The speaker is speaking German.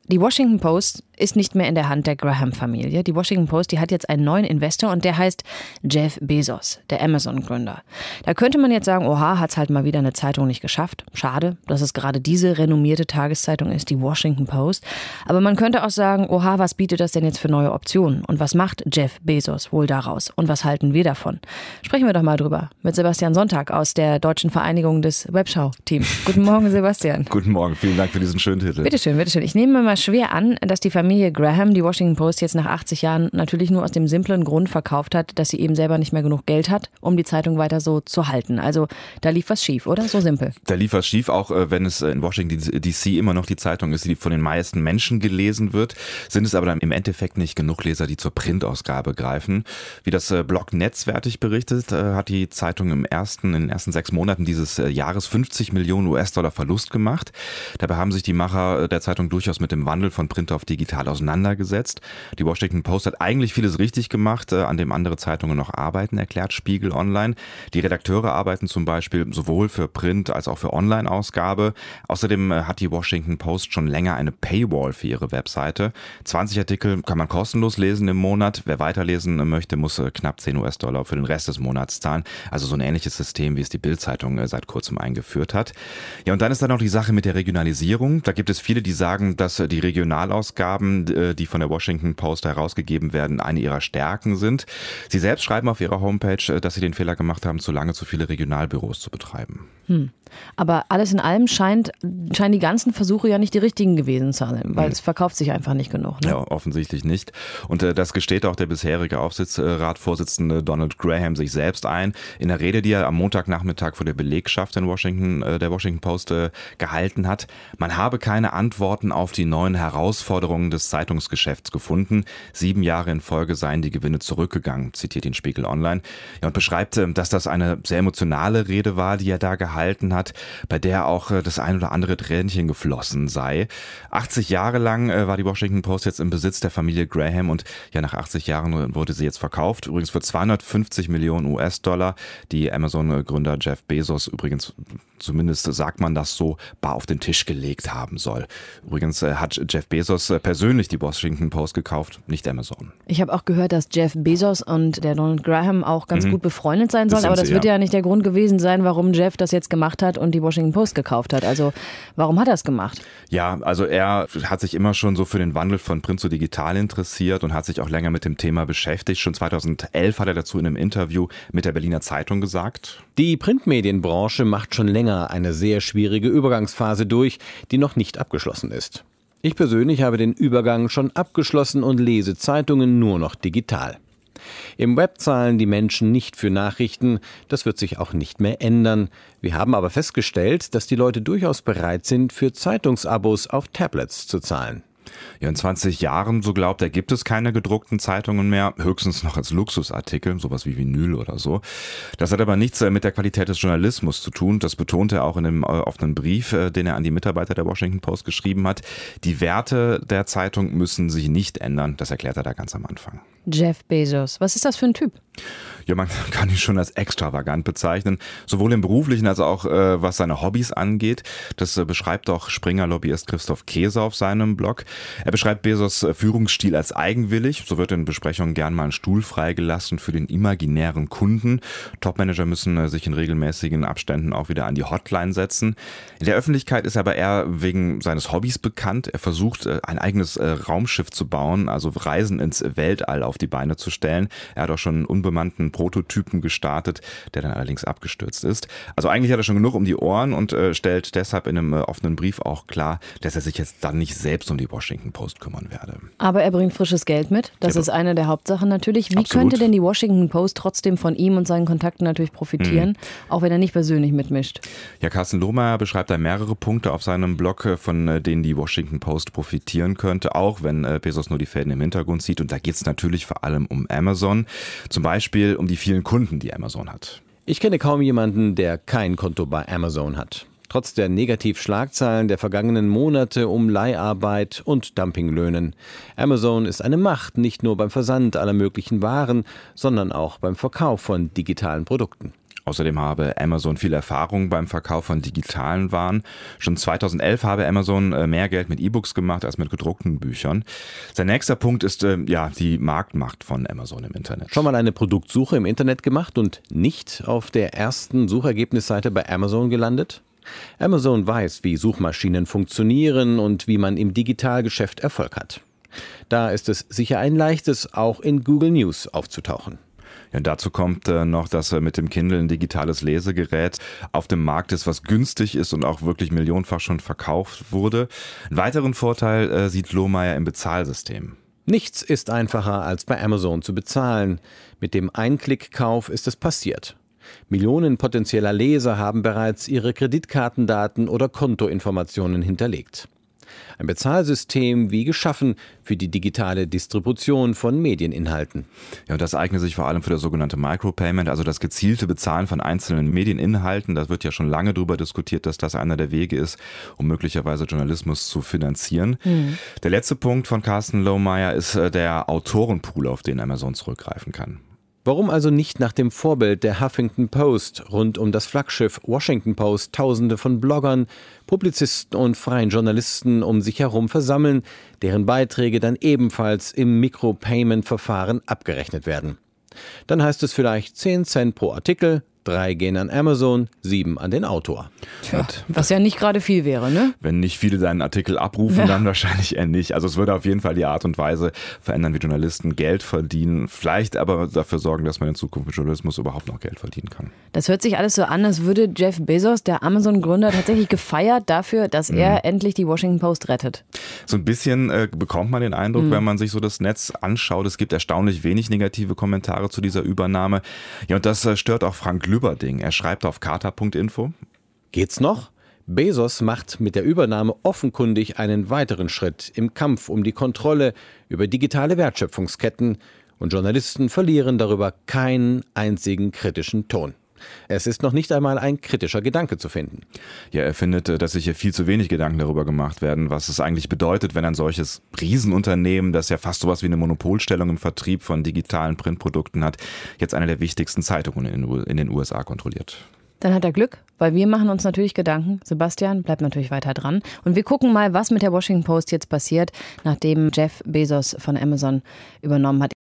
Die Washington Post ist nicht mehr in der Hand der Graham-Familie. Die Washington Post, die hat jetzt einen neuen Investor und der heißt Jeff Bezos, der Amazon-Gründer. Da könnte man jetzt sagen, oha, hat's halt mal wieder eine Zeitung nicht geschafft. Schade, dass es gerade diese renommierte Tageszeitung ist, die Washington Post. Aber man könnte auch sagen, oha, was bietet das denn jetzt für neue Optionen? Und was macht Jeff Bezos wohl daraus? Und was halten wir davon? Sprechen wir doch mal drüber mit Sebastian Sonntag aus der Deutschen Vereinigung des Webschau-Teams. Guten Morgen, Sebastian. Guten Morgen, vielen Dank für diesen schönen Titel. Bitteschön, bitteschön. Ich nehme mal schwer an, dass die Familie Graham die Washington Post jetzt nach 80 Jahren natürlich nur aus dem simplen Grund verkauft hat, dass sie eben selber nicht mehr genug Geld hat, um die Zeitung weiter so zu halten. Also da lief was schief, oder? So simpel. Da lief was schief, auch wenn es in Washington DC immer noch die Zeitung ist, die von den meisten Menschen gelesen wird, sind es aber dann im Endeffekt nicht genug Leser, die zur Printausgabe greifen. Wie das Blog Netzwertig berichtet, hat die Zeitung in den ersten 6 Monaten dieses Jahres 50 Millionen US-Dollar Verlust gemacht. Dabei haben sich die Macher der Zeitung durchaus mit dem Wandel von Print auf digital auseinandergesetzt. Die Washington Post hat eigentlich vieles richtig gemacht, an dem andere Zeitungen noch arbeiten, erklärt Spiegel Online. Die Redakteure arbeiten zum Beispiel sowohl für Print als auch für Online-Ausgabe. Außerdem hat die Washington Post schon länger eine Paywall für ihre Webseite. 20 Artikel kann man kostenlos lesen im Monat. Wer weiterlesen möchte, muss knapp 10 US-Dollar für den Rest des Monats zahlen. Also so ein ähnliches System, wie es die Bild-Zeitung seit kurzem eingeführt hat. Ja, und dann ist da noch die Sache mit der Regionalisierung. Da gibt es viele, die sagen, dass die Regionalausgaben, die von der Washington Post herausgegeben werden, eine ihrer Stärken sind. Sie selbst schreiben auf ihrer Homepage, dass sie den Fehler gemacht haben, zu lange zu viele Regionalbüros zu betreiben. Aber alles in allem scheinen die ganzen Versuche ja nicht die richtigen gewesen zu sein, weil es verkauft sich einfach nicht genug. Ne? Ja, offensichtlich nicht. Und das gesteht auch der bisherige Aufsichtsratsvorsitzende Donald Graham sich selbst ein. In der Rede, die er am Montagnachmittag vor der Belegschaft in der Washington Post gehalten hat, man habe keine Antworten auf die neuen Herausforderungen des Zeitungsgeschäfts gefunden. 7 Jahre in Folge seien die Gewinne zurückgegangen, zitiert ihn Spiegel Online. Ja, und beschreibt, dass das eine sehr emotionale Rede war, die er da gehalten hat, bei der auch das ein oder andere Tränchen geflossen sei. 80 Jahre lang war die Washington Post jetzt im Besitz der Familie Graham und ja, nach 80 Jahren wurde sie jetzt verkauft. Übrigens für 250 Millionen US-Dollar. Die Amazon-Gründer Jeff Bezos übrigens, zumindest sagt man das so, bar auf den Tisch gelegt haben soll. Übrigens hat Jeff Bezos persönlich die Washington Post gekauft, nicht Amazon. Ich habe auch gehört, dass Jeff Bezos und der Donald Graham auch ganz gut befreundet sein sollen, aber das wird ja nicht der Grund gewesen sein, warum Jeff das jetzt gemacht hat und die Washington Post gekauft hat. Also warum hat er es gemacht? Ja, also er hat sich immer schon so für den Wandel von Print zu digital interessiert und hat sich auch länger mit dem Thema beschäftigt. Schon 2011 hat er dazu in einem Interview mit der Berliner Zeitung gesagt: Die Printmedienbranche macht schon länger eine sehr schwierige Übergangsphase durch, die noch nicht abgeschlossen ist. Ich persönlich habe den Übergang schon abgeschlossen und lese Zeitungen nur noch digital. Im Web zahlen die Menschen nicht für Nachrichten, das wird sich auch nicht mehr ändern. Wir haben aber festgestellt, dass die Leute durchaus bereit sind, für Zeitungsabos auf Tablets zu zahlen. Ja, in 20 Jahren, so glaubt er, gibt es keine gedruckten Zeitungen mehr, höchstens noch als Luxusartikel, sowas wie Vinyl oder so. Das hat aber nichts mit der Qualität des Journalismus zu tun. Das betonte er auch in einem offenen Brief, den er an die Mitarbeiter der Washington Post geschrieben hat. Die Werte der Zeitung müssen sich nicht ändern, das erklärt er da ganz am Anfang. Jeff Bezos, was ist das für ein Typ? Ja, man kann ihn schon als extravagant bezeichnen, sowohl im beruflichen als auch was seine Hobbys angeht. Das beschreibt auch Springer-Lobbyist Christoph Käse auf seinem Blog. Er beschreibt Bezos Führungsstil als eigenwillig. So wird in Besprechungen gern mal ein Stuhl freigelassen für den imaginären Kunden. Topmanager müssen sich in regelmäßigen Abständen auch wieder an die Hotline setzen. In der Öffentlichkeit ist er aber eher wegen seines Hobbys bekannt. Er versucht, ein eigenes Raumschiff zu bauen, also Reisen ins Weltall auf die Beine zu stellen. Er hat auch schon einen unbemannten Prototypen gestartet, der dann allerdings abgestürzt ist. Also eigentlich hat er schon genug um die Ohren und stellt deshalb in einem offenen Brief auch klar, dass er sich jetzt dann nicht selbst um die Washington Post kümmern werde. Aber er bringt frisches Geld mit. Das ist eine der Hauptsachen natürlich. Wie Absolut. könnte denn die Washington Post trotzdem von ihm und seinen Kontakten natürlich profitieren, auch wenn er nicht persönlich mitmischt? Ja, Carsten Lohmeier beschreibt da mehrere Punkte auf seinem Blog, von denen die Washington Post profitieren könnte, auch wenn Bezos nur die Fäden im Hintergrund sieht. Und da geht es natürlich vor allem um Amazon. Zum Beispiel um die vielen Kunden, die Amazon hat. Ich kenne kaum jemanden, der kein Konto bei Amazon hat. Trotz der Negativschlagzeilen der vergangenen Monate um Leiharbeit und Dumpinglöhnen. Amazon ist eine Macht, nicht nur beim Versand aller möglichen Waren, sondern auch beim Verkauf von digitalen Produkten. Außerdem habe Amazon viel Erfahrung beim Verkauf von digitalen Waren. Schon 2011 habe Amazon mehr Geld mit E-Books gemacht als mit gedruckten Büchern. Sein nächster Punkt ist die Marktmacht von Amazon im Internet. Schon mal eine Produktsuche im Internet gemacht und nicht auf der ersten Suchergebnisseite bei Amazon gelandet? Amazon weiß, wie Suchmaschinen funktionieren und wie man im Digitalgeschäft Erfolg hat. Da ist es sicher ein leichtes, auch in Google News aufzutauchen. Ja, dazu kommt noch, dass mit dem Kindle ein digitales Lesegerät auf dem Markt ist, was günstig ist und auch wirklich millionenfach schon verkauft wurde. Einen weiteren Vorteil sieht Lohmeier im Bezahlsystem. Nichts ist einfacher, als bei Amazon zu bezahlen. Mit dem Einklickkauf ist es passiert. Millionen potenzieller Leser haben bereits ihre Kreditkartendaten oder Kontoinformationen hinterlegt. Ein Bezahlsystem wie geschaffen für die digitale Distribution von Medieninhalten. Ja, und das eignet sich vor allem für das sogenannte Micropayment, also das gezielte Bezahlen von einzelnen Medieninhalten. Da wird ja schon lange darüber diskutiert, dass das einer der Wege ist, um möglicherweise Journalismus zu finanzieren. Der letzte Punkt von Carsten Lohmeier ist der Autorenpool, auf den Amazon zurückgreifen kann. Warum also nicht nach dem Vorbild der Huffington Post rund um das Flaggschiff Washington Post Tausende von Bloggern, Publizisten und freien Journalisten um sich herum versammeln, deren Beiträge dann ebenfalls im Micropayment-Verfahren abgerechnet werden? Dann heißt es vielleicht 10 Cent pro Artikel, 3 gehen an Amazon, 7 an den Autor. Tja, was ja nicht gerade viel wäre, ne? Wenn nicht viele deinen Artikel abrufen, dann wahrscheinlich eher nicht. Also es würde auf jeden Fall die Art und Weise verändern, wie Journalisten Geld verdienen. Vielleicht aber dafür sorgen, dass man in Zukunft mit Journalismus überhaupt noch Geld verdienen kann. Das hört sich alles so an, als würde Jeff Bezos, der Amazon-Gründer, tatsächlich gefeiert dafür, dass er endlich die Washington Post rettet. So ein bisschen bekommt man den Eindruck, wenn man sich so das Netz anschaut. Es gibt erstaunlich wenig negative Kommentare zu dieser Übernahme. Ja, und das stört auch Frank Lübberding. Er schreibt auf carta.info. Geht's noch? Bezos macht mit der Übernahme offenkundig einen weiteren Schritt im Kampf um die Kontrolle über digitale Wertschöpfungsketten und Journalisten verlieren darüber keinen einzigen kritischen Ton. Es ist noch nicht einmal ein kritischer Gedanke zu finden. Ja, er findet, dass sich hier viel zu wenig Gedanken darüber gemacht werden, was es eigentlich bedeutet, wenn ein solches Riesenunternehmen, das ja fast sowas wie eine Monopolstellung im Vertrieb von digitalen Printprodukten hat, jetzt eine der wichtigsten Zeitungen in den USA kontrolliert. Dann hat er Glück, weil wir machen uns natürlich Gedanken. Sebastian bleibt natürlich weiter dran. Und wir gucken mal, was mit der Washington Post jetzt passiert, nachdem Jeff Bezos von Amazon übernommen hat.